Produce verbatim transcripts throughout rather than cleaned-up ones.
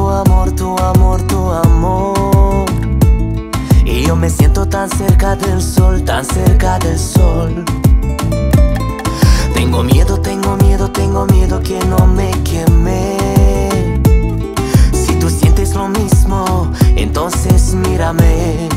tu amor, tu amor, tu amor. Y yo me siento tan cerca del sol, tan cerca del sol. Tengo miedo, tengo miedo, tengo miedo que no me queme. Si tú sientes lo mismo, entonces mírame.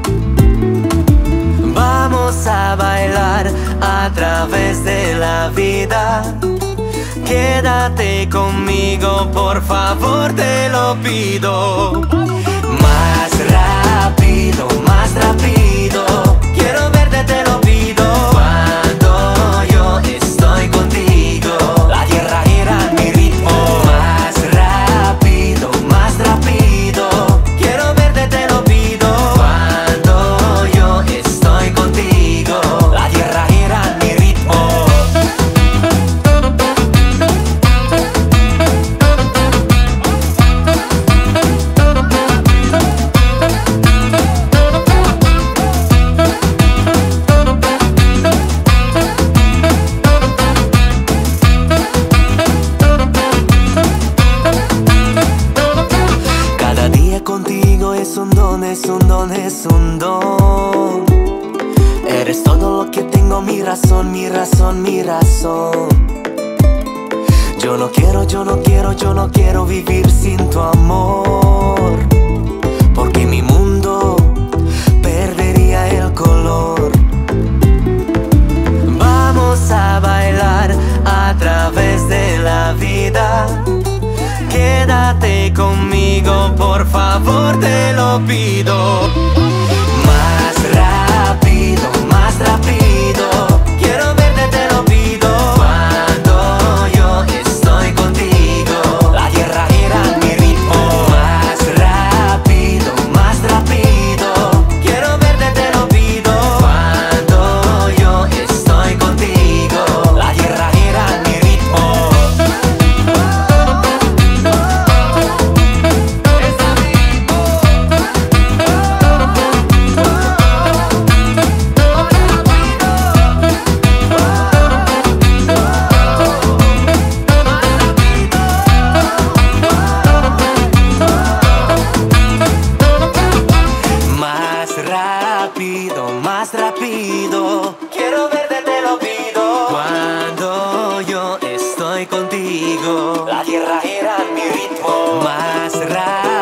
Vamos a bailar a través de la vida. Quédate conmigo, por favor, te lo pido. Más rápido, más rápido. Quiero verte, te lo pido. Cuando yo estoy contigo, la tierra gira mi ritmo. Más rápido, más rápido. Quiero verte, te lo pido. Cuando yo estoy contigo, la tierra gira mi ritmo. Contigo es un don, es un don, es un don. Eres todo lo que tengo, mi razón, mi razón, mi razón. Yo no quiero, yo no quiero, yo no quiero vivir sin tu amor, porque mi mundo perdería el color. Vamos a bailar a través de la vida. Quédate conmigo, por favor, te lo pido. Más rápido, más rápido. Quiero verte, te lo pido. Cuando yo estoy contigo, la tierra gira mi ritmo. Más rápido, más rápido. Quiero verte, te lo pido. Cuando yo estoy contigo, la tierra gira mi ritmo. Rápido, más rápido. Quiero verte, te lo pido. Cuando yo estoy contigo, la tierra gira mi ritmo. Más rápido.